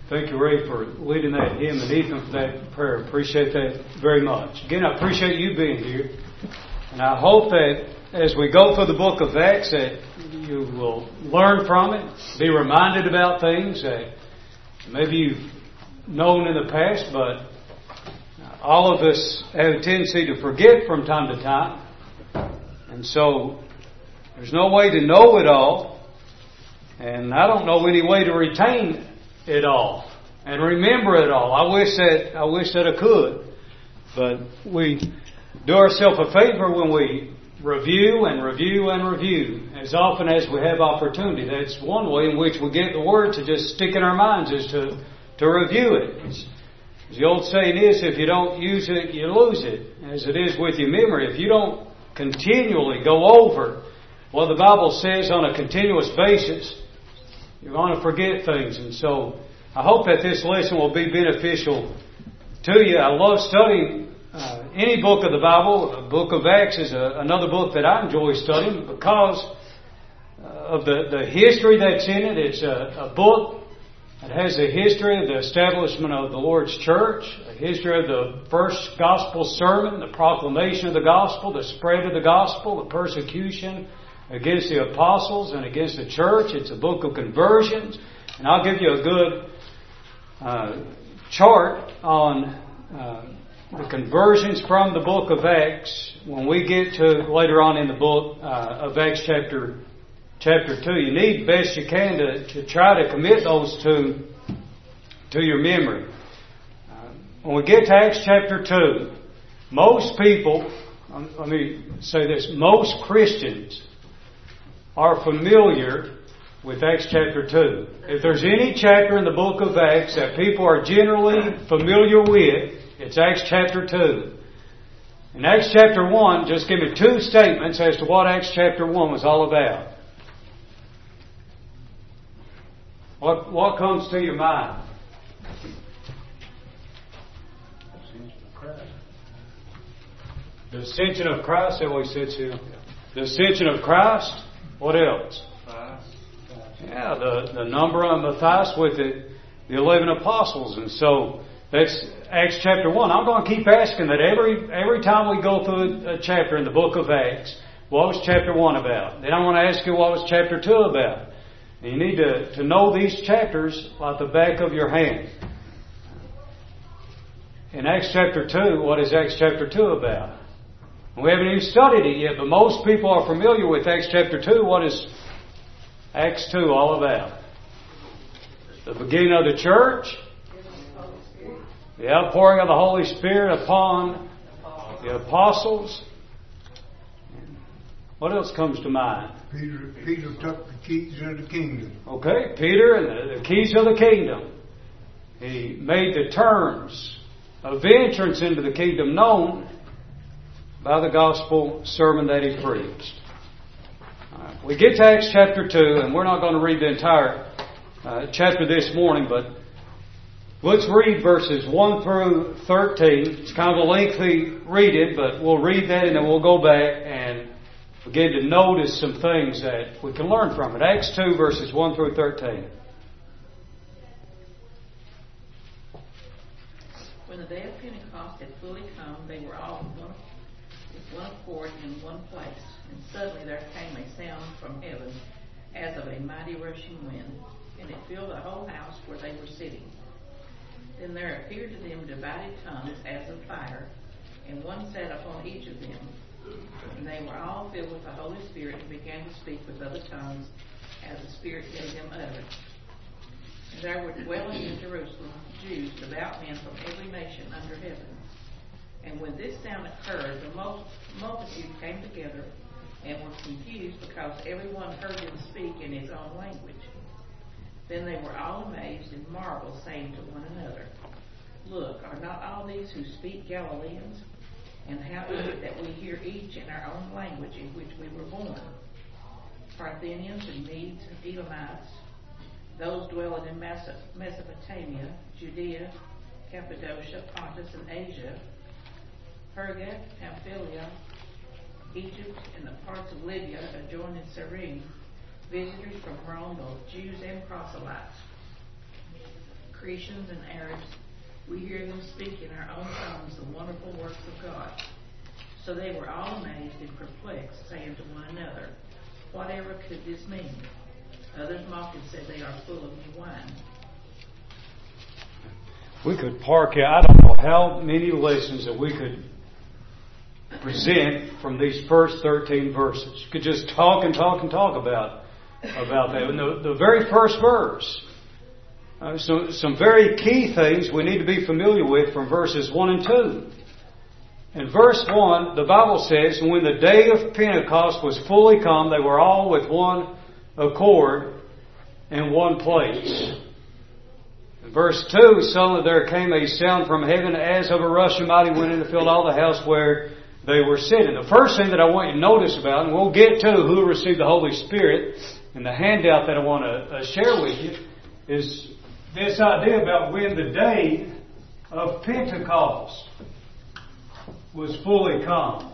Thank you, Ray, for leading that hymn, and Ethan for that prayer. Appreciate that very much. Again, I appreciate you being here. And I hope that as we go through the book of Acts that you will learn from it, be reminded about things that maybe you've known in the past, but all of us have a tendency to forget from time to time. And so there's no way to know it all, and I don't know any way to retain it all and remember it all. I wish that I could, but we do ourselves a favor when we review and review and review as often as we have opportunity. That's one way in which we get the Word to just stick in our minds, is to review it. As the old saying is, if you don't use it, you lose it. As it is with your memory, if you don't continually go over what the Bible says on a continuous basis, you're going to forget things. And so I hope that this lesson will be beneficial to you. I love studying any book of the Bible. The book of Acts is another book that I enjoy studying because of the history that's in it. It's a book that has the history of the establishment of the Lord's church, a history of the first gospel sermon, the proclamation of the gospel, the spread of the gospel, the persecution against the apostles and against the church. It's a book of conversions. And I'll give you a good chart on the conversions from the book of Acts when we get to later on in the book of Acts chapter 2. You need best you can to try to commit those to your memory. When we get to Acts chapter 2, most people, let me say this, most Christians are familiar with Acts chapter 2. If there's any chapter in the book of Acts that people are generally familiar with, it's Acts chapter 2. In Acts chapter 1, just give me two statements as to what Acts chapter 1 was all about. What comes to your mind? The ascension of Christ. That what he said to you. The ascension of Christ. What else? Yeah, the number of Matthias with the 11 apostles. And so that's Acts chapter 1. I'm going to keep asking that every time we go through a chapter in the book of Acts, what was chapter 1 about? Then I want to ask you, what was chapter 2 about? And you need to know these chapters like the back of your hand. In Acts chapter 2, what is Acts chapter 2 about? We haven't even studied it yet, but most people are familiar with Acts chapter 2. What is Acts 2 all about? The beginning of the church, the outpouring of the Holy Spirit upon the apostles. What else comes to mind? Peter took the keys of the kingdom. Okay, Peter and the keys of the kingdom. He made the terms of entrance into the kingdom known by the gospel sermon that he preached. Right. We get to Acts chapter 2, and we're not going to read the entire chapter this morning, but let's read verses 1 through 13. It's kind of a lengthy reading, but we'll read that and then we'll go back and begin to notice some things that we can learn from it. Acts 2, verses 1 through 13. When the day of Pentecost had fully come, they were all with one accord in one place. And suddenly there came a sound from heaven as of a mighty rushing wind, and it filled the whole house where they were sitting. Then there appeared to them divided tongues as of fire, and one sat upon each of them. And they were all filled with the Holy Spirit and began to speak with other tongues as the Spirit gave them utterance. And there were dwelling in Jerusalem Jews, devout men from every nation under heaven. And when this sound occurred, the multitude came together and were confused because everyone heard them speak in his own language. Then they were all amazed and marveled, saying to one another, "Look, are not all these who speak Galileans? And how is it that we hear each in our own language in which we were born? Parthians and Medes and Elamites, those dwelling in Mesopotamia, Judea, Cappadocia, Pontus and Asia, Perga, Pamphylia, Egypt, and the parts of Libya adjoining Cyrene, visitors from Rome, both Jews and proselytes, Cretians and Arabs, we hear them speak in our own tongues the wonderful works of God. So they were all amazed and perplexed, saying to one another, whatever could this mean? Others mocked and said, they are full of new wine. We could park here. I don't know how many lessons that we could present from these first 13 verses. You could just talk and talk and talk about that. And the very first verse, some very key things we need to be familiar with from verses 1 and 2. In verse 1, the Bible says, when the day of Pentecost was fully come, they were all with one accord in one place. In verse 2, suddenly there came a sound from heaven as of a rushing mighty wind, and it filled all the house where they were sitting. The first thing that I want you to notice about, and we'll get to who received the Holy Spirit in the handout that I want to share with you, is this idea about when the day of Pentecost was fully come.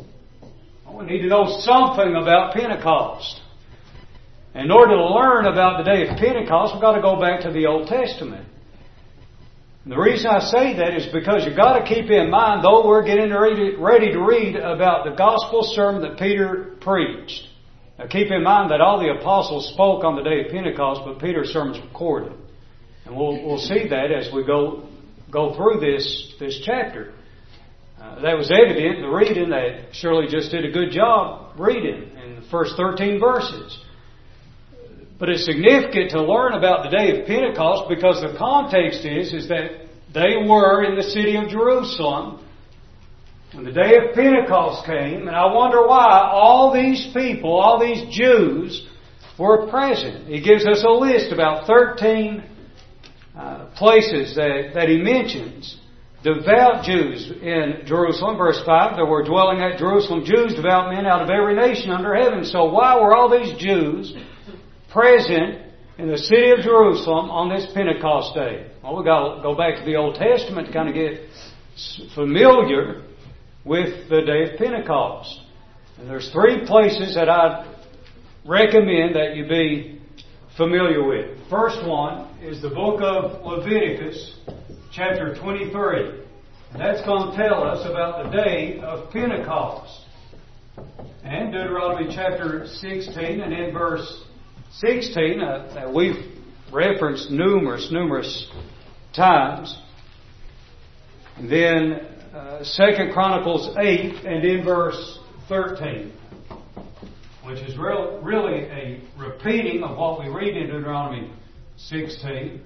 We need to know something about Pentecost. In order to learn about the day of Pentecost, we've got to go back to the Old Testament. And the reason I say that is because you've got to keep in mind, though we're getting ready to read about the gospel sermon that Peter preached. Now keep in mind that all the apostles spoke on the day of Pentecost, but Peter's sermon's recorded. And we'll see that as we go through this chapter. That was evident in the reading that Shirley just did a good job reading in the first 13 verses. But it's significant to learn about the day of Pentecost because the context is that they were in the city of Jerusalem when the day of Pentecost came. And I wonder why all these people, all these Jews, were present. He gives us a list about 13 places that he mentions. Devout Jews in Jerusalem. Verse 5, there were dwelling at Jerusalem Jews, devout men out of every nation under heaven. So why were all these Jews present in the city of Jerusalem on this Pentecost day? Well, we've got to go back to the Old Testament to kind of get familiar with the day of Pentecost. And there's 3 places that I recommend that you be familiar with. First one is the book of Leviticus, chapter 23. And that's going to tell us about the day of Pentecost. And Deuteronomy chapter 16 and in verse 16, that we've referenced numerous times. And then 2 Chronicles 8 and in verse 13, which is really a repeating of what we read in Deuteronomy 16.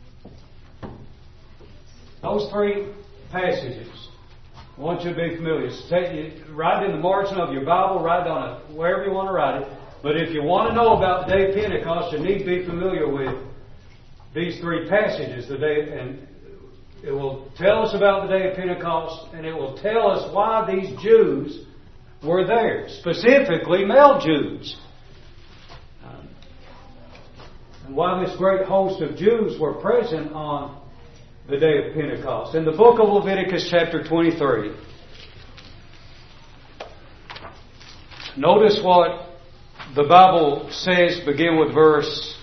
Those 3 passages, I want you to be familiar. Write it in the margin of your Bible, write it on it wherever you want to write it. But if you want to know about the day of Pentecost, you need to be familiar with these 3 passages. And it will tell us about the day of Pentecost, and it will tell us why these Jews were there, specifically male Jews. And why this great host of Jews were present on the day of Pentecost. In the book of Leviticus chapter 23, notice what the Bible says, begin with verse.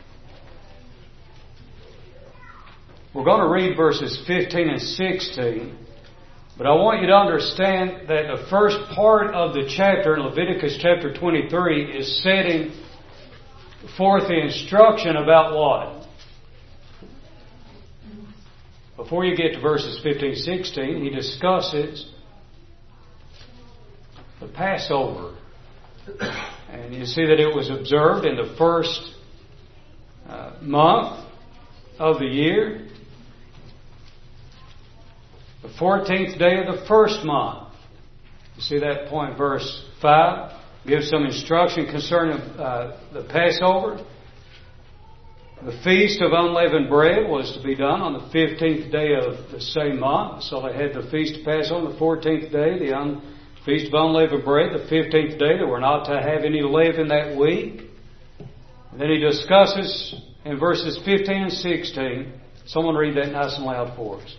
We're going to read verses 15 and 16. But I want you to understand that the first part of the chapter in Leviticus chapter 23 is setting forth the instruction about what? Before you get to verses 15 and 16, he discusses the Passover. And you see that it was observed in the first month of the year, the 14th day of the first month. You see that point, verse 5 gives some instruction concerning the Passover. The feast of unleavened bread was to be done on the 15th day of the same month. So they had the feast of Passover on the 14th day, the feast of unleavened bread, the 15th day. They were not to have any leaven that week. And then he discusses in verses 15 and 16. Someone read that nice and loud for us.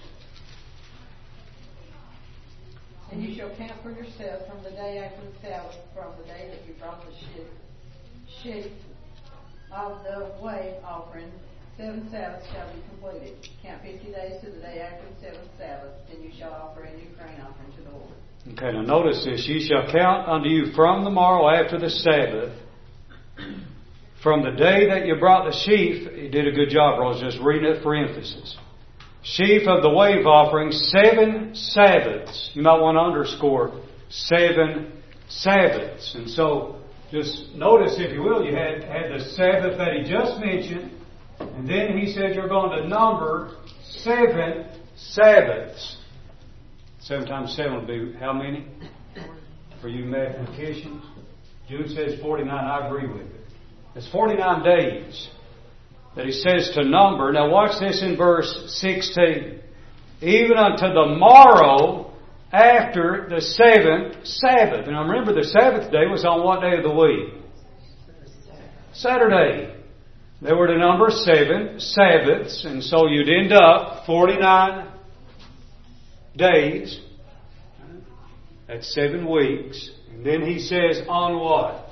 And you shall count for yourself from the day after the Sabbath, from the day that you brought the sheaf of the wave offering 7 Sabbaths shall be completed. Count 50 days to the day after the 7th Sabbath, then you shall offer a new grain offering to the Lord. Okay, now notice this. Ye shall count unto you from the morrow after the Sabbath, from the day that you brought the sheaf. You did a good job, Rose, just reading it for emphasis. Sheaf of the wave offering, 7 Sabbaths. You might want to underscore 7 Sabbaths. And so, just notice, if you will, you had the Sabbath that he just mentioned, and then he said you're going to number 7 Sabbaths. 7 times 7 would be how many? For you mathematicians. Jude says 49. I agree with it. It's 49 days that he says to number. Now watch this in verse 16. Even unto the morrow after the 7th Sabbath. Now remember, the Sabbath day was on what day of the week? Saturday. They were to number 7 Sabbaths, and so you'd end up 49 days. That's 7 weeks. And then he says, on what?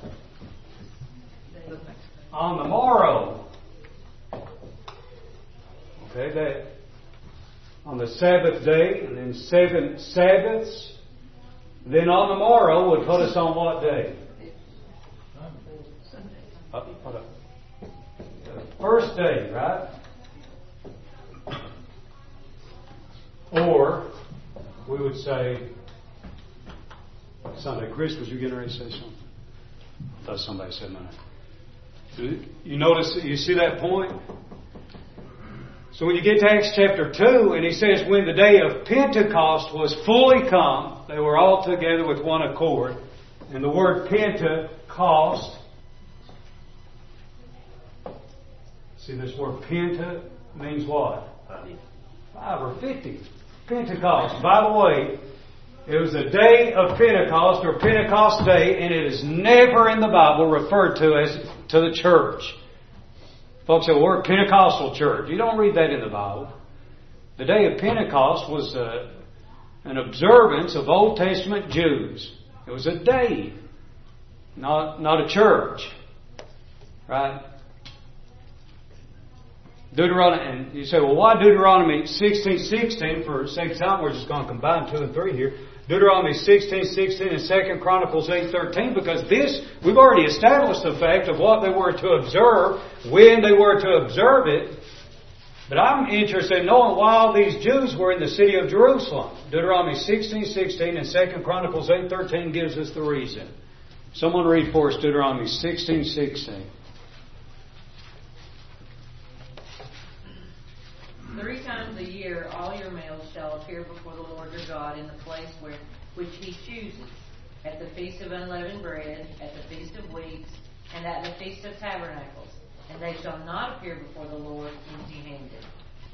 On the morrow. Okay, that on the Sabbath day, and then 7 Sabbaths. Then on the morrow would put us on what day? Hold up. First day, right? Or we would say Sunday. Chris, was you getting ready to say something? I thought somebody said mine. You notice, you see that point? So when you get to Acts chapter 2, and he says, when the day of Pentecost was fully come, they were all together with one accord. And the word Pentecost, see this word Penta means what? 5 or 50. Pentecost. By the way, it was the day of Pentecost or Pentecost Day, and it is never in the Bible referred to as to the church. Folks say, well, we're a Pentecostal church. You don't read that in the Bible. The day of Pentecost was an observance of Old Testament Jews. It was a day, not a church. Right? Deuteronomy, and you say, well, why Deuteronomy 16:16? For sake of time, we're just going to combine 2 and 3 here. Deuteronomy 16:16 and 2 Chronicles 8:13, because this, we've already established the fact of what they were to observe, when they were to observe it. But I'm interested in knowing why all these Jews were in the city of Jerusalem. Deuteronomy 16:16 and 2 Chronicles 8:13 gives us the reason. Someone read for us Deuteronomy 16:16. 3 times a year all your males shall appear before the Lord your God in the place which he chooses, at the Feast of Unleavened Bread, at the Feast of Weeks, and at the Feast of Tabernacles. And they shall not appear before the Lord empty-handed.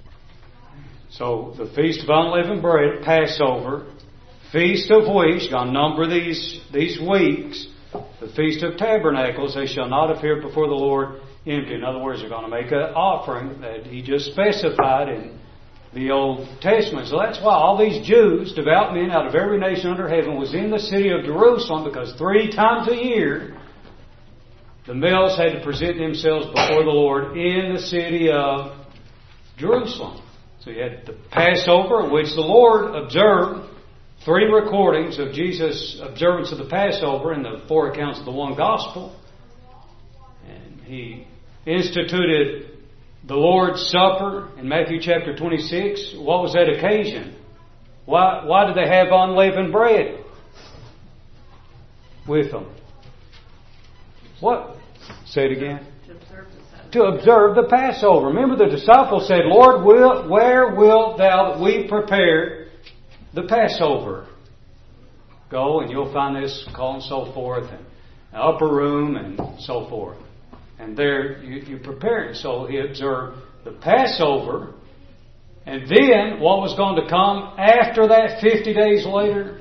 So the Feast of Unleavened Bread, Passover, Feast of Weeks, you're going to number these weeks. The Feast of Tabernacles, they shall not appear before the Lord empty. In other words, they're going to make an offering that he just specified in the Old Testament. So that's why all these Jews, devout men out of every nation under heaven, was in the city of Jerusalem, because 3 times a year the males had to present themselves before the Lord in the city of Jerusalem. So you had the Passover, which the Lord observed. 3 recordings of Jesus' observance of the Passover in the 4 accounts of the one Gospel. And he instituted the Lord's Supper in Matthew chapter 26. What was that occasion? Why did they have unleavened bread with them? What? Say it again. To observe the Passover. Remember, the disciples said, Lord, where wilt thou that we prepare the Passover? Go and you'll find this, call and so forth, and an upper room and so forth. And there you prepare it. So he observed the Passover. And then what was going to come after that 50 days later?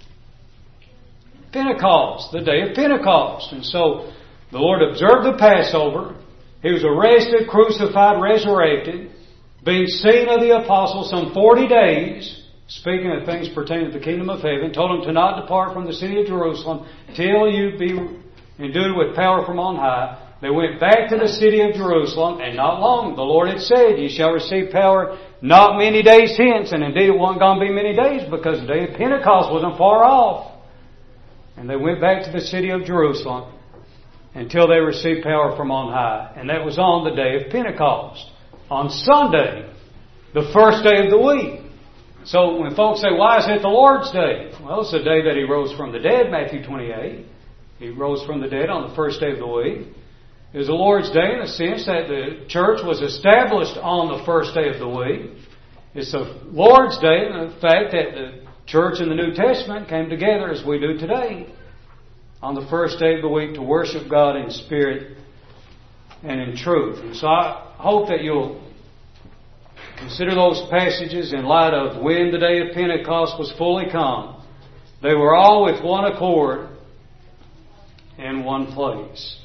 Pentecost, the day of Pentecost. And so the Lord observed the Passover. He was arrested, crucified, resurrected, being seen of the apostles some 40 days, speaking of things pertaining to the kingdom of heaven, told them to not depart from the city of Jerusalem till you be endued with power from on high. They went back to the city of Jerusalem, and not long. The Lord had said, "Ye shall receive power not many days hence." And indeed it wasn't going to be many days, because the day of Pentecost wasn't far off. And they went back to the city of Jerusalem until they received power from on high. And that was on the day of Pentecost. On Sunday, the first day of the week. So when folks say, why is it the Lord's Day? Well, it's the day that He rose from the dead, Matthew 28. He rose from the dead on the first day of the week. It was the Lord's Day in the sense that the church was established on the first day of the week. It's the Lord's Day in the fact that the church in the New Testament came together as we do today on the first day of the week to worship God in spirit and in truth. And so I hope that you'll consider those passages in light of when the day of Pentecost was fully come. They were all with one accord in one place.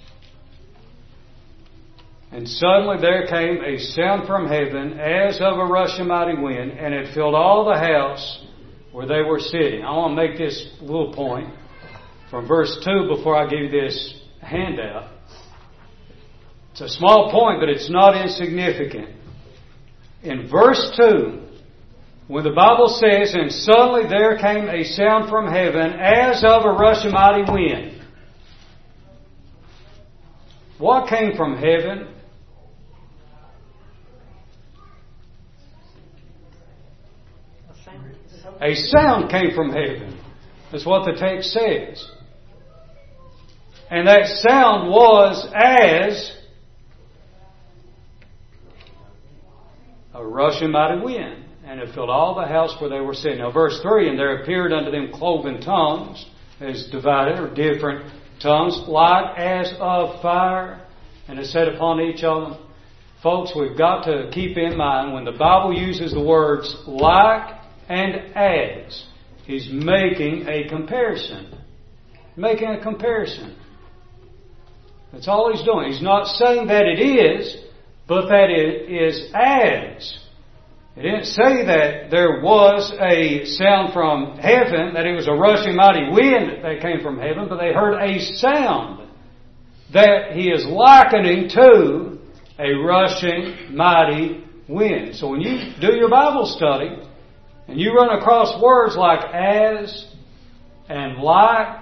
And suddenly there came a sound from heaven as of a rushing mighty wind, and it filled all the house where they were sitting. I want to make this little point from verse 2 before I give you this handout. It's a small point, but it's not insignificant. In verse 2, when the Bible says, "And suddenly there came a sound from heaven as of a rushing mighty wind." What came from heaven? A sound came from heaven. That's what the text says. And that sound was as a rushing mighty wind. And it filled all the house where they were sitting. Now verse 3, "And there appeared unto them cloven tongues," as divided or different tongues, "like as of fire, and it sat upon each of them." Folks, we've got to keep in mind when the Bible uses the words "like" and "as," He's making a comparison. Making a comparison. That's all He's doing. He's not saying that it is, but that it is as. It didn't say that there was a sound from heaven, that it was a rushing mighty wind that came from heaven, but they heard a sound that He is likening to a rushing mighty wind. So when you do your Bible study, and you run across words like "as" and "like,"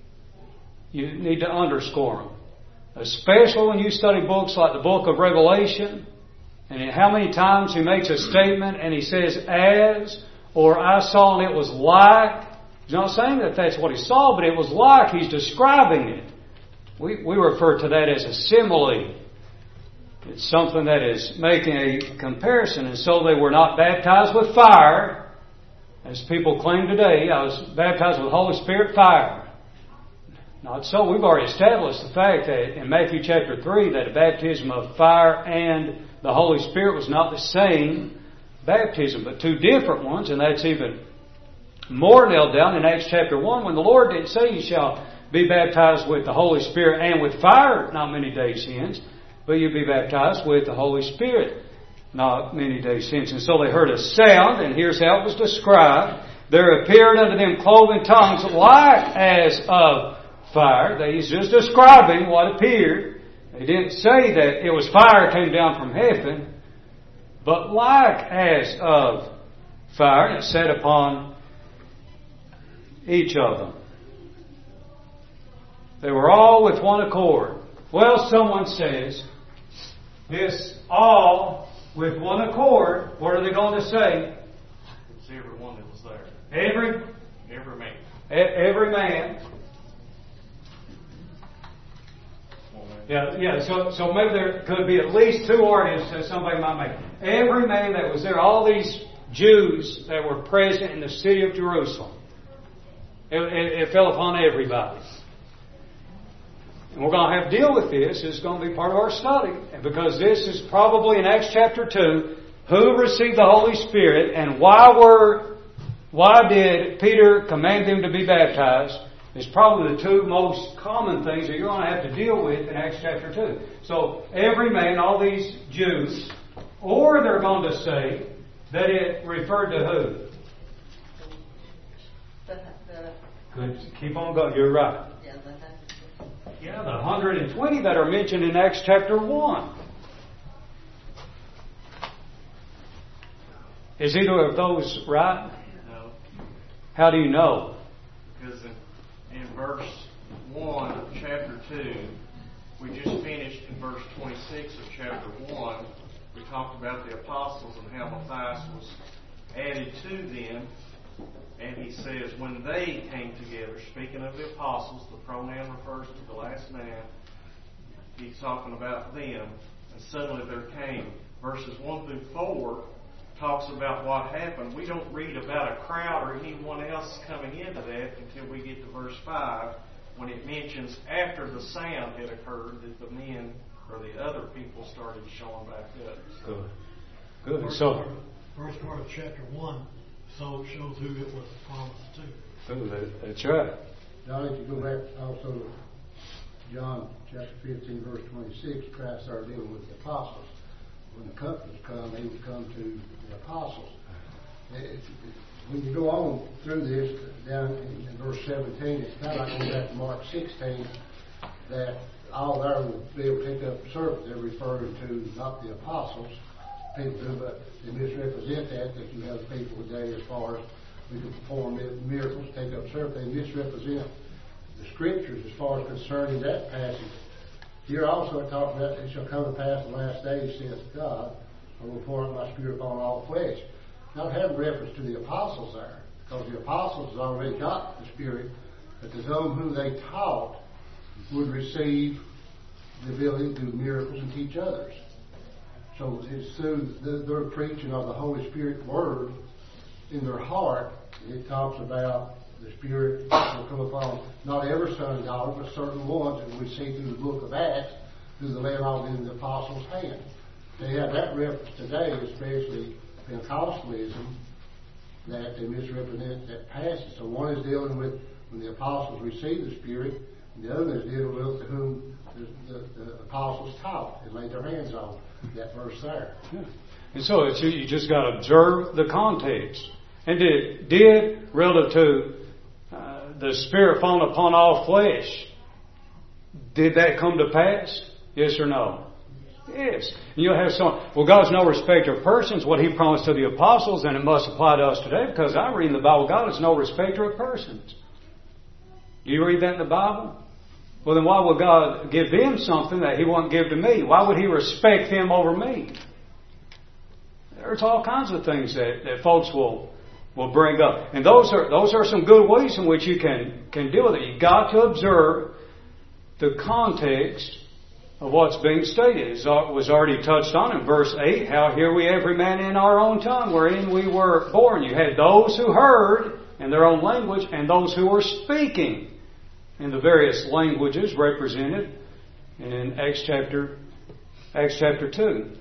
you need to underscore them. Especially when you study books like the book of Revelation, and how many times he makes a statement and he says "as," or "I saw and it was like." He's not saying that that's what he saw, but it was like. He's describing it. We refer to that as a simile. It's something that is making a comparison. And so they were not baptized with fire, as people claim today. "I was baptized with the Holy Spirit fire." Not so. We've already established the fact that in Matthew chapter 3 that a baptism of fire and the Holy Spirit was not the same baptism, but two different ones. And that's even more nailed down in Acts chapter 1 when the Lord didn't say you shall be baptized with the Holy Spirit and with fire not many days hence, but you'll be baptized with the Holy Spirit not many days hence. And so they heard a sound, and here's how it was described. "There appeared unto them cloven tongues like as of fire." He's just describing what appeared. He didn't say that it was fire came down from heaven, but like as of fire, and it sat upon each of them. They were all with one accord. Well, someone says, this all with one accord, what are they going to say? It's everyone that was there. Every man. Every man. Yeah. So maybe there could be at least two arguments that somebody might make. Every man that was there, all these Jews that were present in the city of Jerusalem, it fell upon everybody. And we're going to have to deal with this. It's going to be part of our study. And because this is probably in Acts chapter 2, who received the Holy Spirit and why did Peter command them to be baptized? It's probably the two most common things that you're going to have to deal with in Acts chapter 2. So every man, all these Jews, or they're going to say that it referred to who? Good. Keep on going. You're right. Yeah, the 120 that are mentioned in Acts chapter 1. Is either of those right? No. How do you know? Because in verse 1 of chapter 2, we just finished in verse 26 of chapter 1, we talked about the apostles and how Matthias was added to them. And he says, when they came together, speaking of the apostles, the pronoun refers to the last man. He's talking about them. And suddenly there came, verses 1 through 4, talks about what happened. We don't read about a crowd or anyone else coming into that until we get to verse 5, when it mentions after the sound had occurred that the men or the other people started showing back up. Good. So, first part of chapter 1 shows who it was promised to. That's right. Now, if you go back also to John chapter 15, verse 26, Christ started dealing with the apostles. When the comforters come, he would come to the apostles. When you go on through this, down in verse 17, it's kind of like going back to Mark 16, that all there will be able to pick up the serpent. They're referring to not the apostles, people who, but they misrepresent that you have people today as far as we can perform miracles, take up serpent. They misrepresent the scriptures as far as concerning that passage. Here also it talks about it shall come to pass in the last days, saith God, I will pour out my spirit upon all flesh. Not having reference to the apostles there, because the apostles has already got the spirit, but to those whom they taught would receive the ability to do miracles and teach others. So it's through their preaching of the Holy Spirit word in their heart, it talks about the Spirit will come upon not every son and daughter, but certain ones that we see through the book of Acts, through the laying on in the apostles' hand. They have that reference today, especially Pentecostalism, that they misrepresent that passage. So one is dealing with when the apostles received the Spirit, and the other is dealing with to whom the apostles taught and laid their hands on. That verse there. Yeah. And so you just got to observe the context. And did relative to the Spirit falling upon all flesh, did that come to pass? Yes or no? Yes. And you'll have some, well, God's no respecter of persons. What He promised to the apostles, and it must apply to us today, because I read in the Bible, God is no respecter of persons. Do you read that in the Bible? Well, then why would God give them something that He won't give to me? Why would He respect them over me? There's all kinds of things that folks will bring up. And those are some good ways in which you can deal with it. You've got to observe the context of what's being stated. It was already touched on in verse 8, how hear we every man in our own tongue wherein we were born. You had those who heard in their own language and those who were speaking in the various languages represented in Acts chapter 2.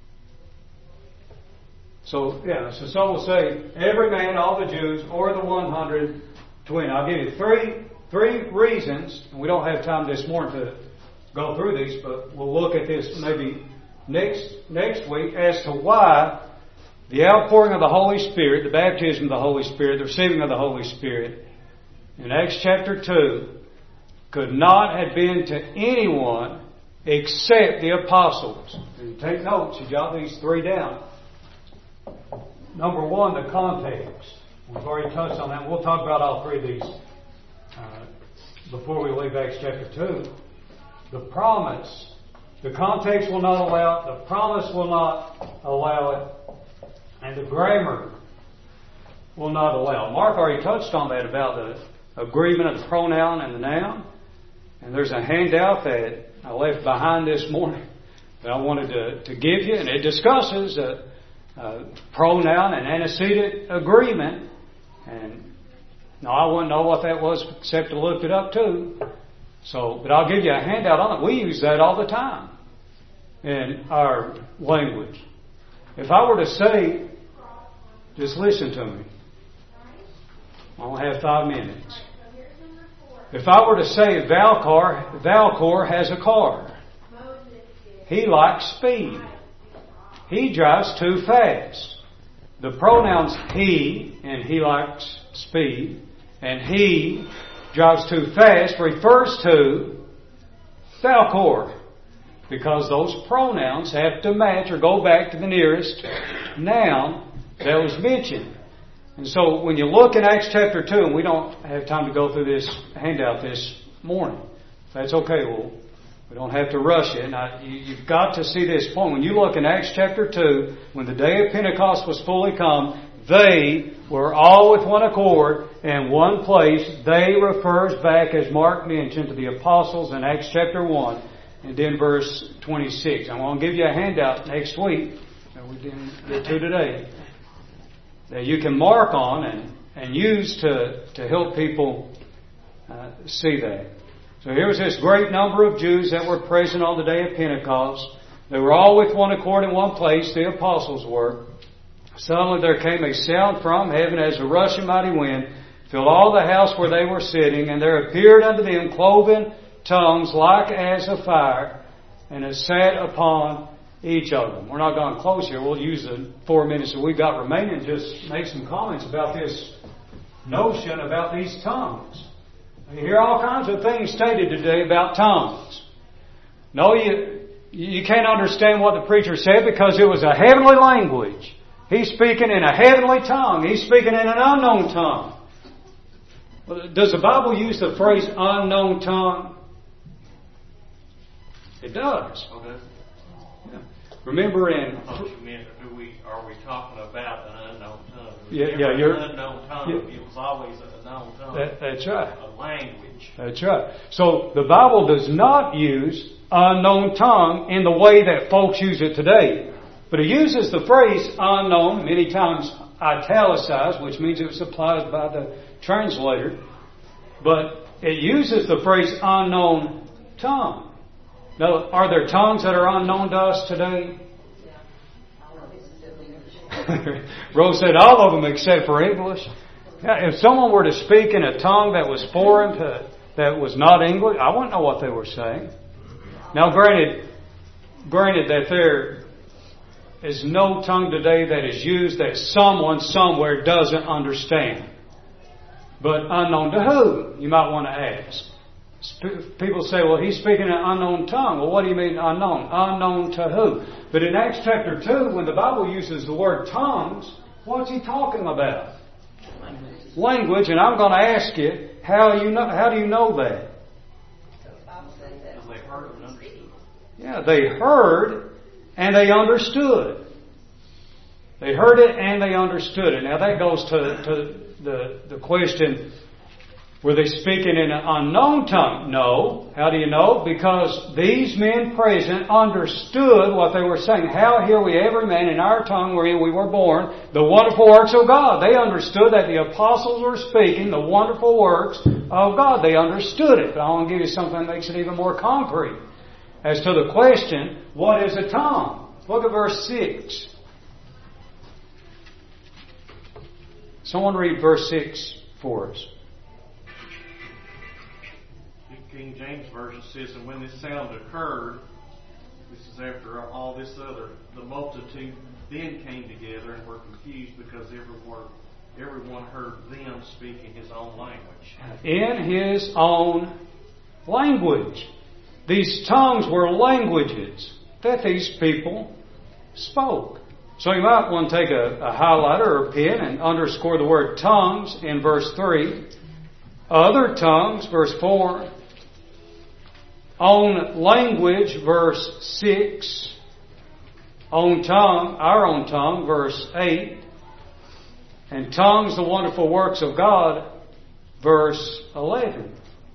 So some will say, every man, all the Jews, or the 120. I'll give you three reasons, and we don't have time this morning to go through these, but we'll look at this maybe next week as to why the outpouring of the Holy Spirit, the baptism of the Holy Spirit, the receiving of the Holy Spirit in Acts chapter 2 could not have been to anyone except the apostles. And you take notes, you jot these three down. Number one, the context. We've already touched on that. We'll talk about all three of these before we leave Acts chapter 2. The promise. The context will not allow it. The promise will not allow it. And the grammar will not allow it. Mark already touched on that about the agreement of the pronoun and the noun. And there's a handout that I left behind this morning that I wanted to give you. And it discusses pronoun and antecedent agreement. And now I wouldn't know what that was except to look it up too. But I'll give you a handout on it. We use that all the time in our language. If I were to say, just listen to me. I only have 5 minutes. If I were to say Valcor has a car. He likes speed. He drives too fast. The pronouns he, and he likes speed, and he drives too fast refers to Thalcor, because those pronouns have to match or go back to the nearest noun that was mentioned. And so when you look in Acts chapter 2, and we don't have time to go through this handout this morning. That's okay. We don't have to rush it. Now, you've got to see this point. When you look in Acts chapter 2, when the day of Pentecost was fully come, they were all with one accord in one place. They refers back, as Mark mentioned, to the apostles in Acts chapter 1 and then verse 26. I'm going to give you a handout next week that we didn't get to today that you can mark on and use to help people see that. So here was this great number of Jews that were present on the day of Pentecost. They were all with one accord in one place, the apostles were. Suddenly there came a sound from heaven as a rushing mighty wind, filled all the house where they were sitting, and there appeared unto them cloven tongues like as of fire, and it sat upon each of them. We're not going to close here. We'll use the 4 minutes that we've got remaining just make some comments about this notion about these tongues. You hear all kinds of things stated today about tongues. No, you can't understand what the preacher said because it was a heavenly language. He's speaking in a heavenly tongue. He's speaking in an unknown tongue. Does the Bible use the phrase unknown tongue? It does. Okay. Yeah. Remember in... Are we talking about an unknown tongue? You're... An unknown tongue, it was always an unknown tongue. That's right. A language. That's right. So the Bible does not use unknown tongue in the way that folks use it today. But it uses the phrase unknown, many times italicized, which means it was applied by the translator. But it uses the phrase unknown tongue. Now, are there tongues that are unknown to us today? Rose said all of them except for English. If someone were to speak in a tongue that was foreign that was not English, I wouldn't know what they were saying. Now, granted that there is no tongue today that is used that someone somewhere doesn't understand. But unknown to who? You might want to ask. People say, well, he's speaking in an unknown tongue. Well, what do you mean unknown? Unknown to who? But in Acts chapter 2, when the Bible uses the word tongues, what's he talking about? Language. And I'm going to ask you, how do you know that? They heard and understood. Yeah, they heard and they understood. They heard it and they understood it. Now that goes to the question, were they speaking in an unknown tongue? No. How do you know? Because these men present understood what they were saying. How hear we every man in our tongue wherein we were born the wonderful works of God? They understood that the apostles were speaking the wonderful works of God. They understood it. But I want to give you something that makes it even more concrete. As to the question, what is a tongue? Look at verse 6. Someone read verse 6 for us. King James Version says, and when this sound occurred, this is after all this other, the multitude then came together and were confused because everyone heard them speak in his own language. In his own language. These tongues were languages that these people spoke. So you might want to take a highlighter or a pen and underscore the word tongues in verse 3. Other tongues, verse 4. Own language, verse 6. Own tongue, our own tongue, verse 8. And tongues, the wonderful works of God, verse 11.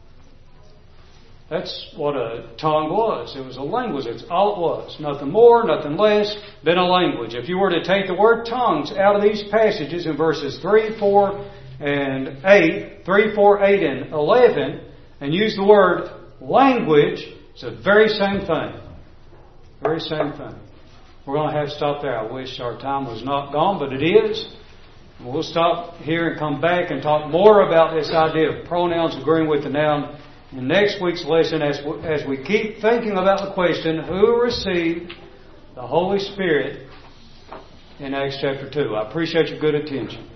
That's what a tongue was. It was a language. That's all it was. Nothing more, nothing less than a language. If you were to take the word tongues out of these passages in verses 3, 4, and 8, 3, 4, 8, and 11, and use the word language, it's the very same thing. Very same thing. We're going to have to stop there. I wish our time was not gone, but it is. We'll stop here and come back and talk more about this idea of pronouns agreeing with the noun in next week's lesson as we keep thinking about the question, who received the Holy Spirit in Acts chapter 2. I appreciate your good attention.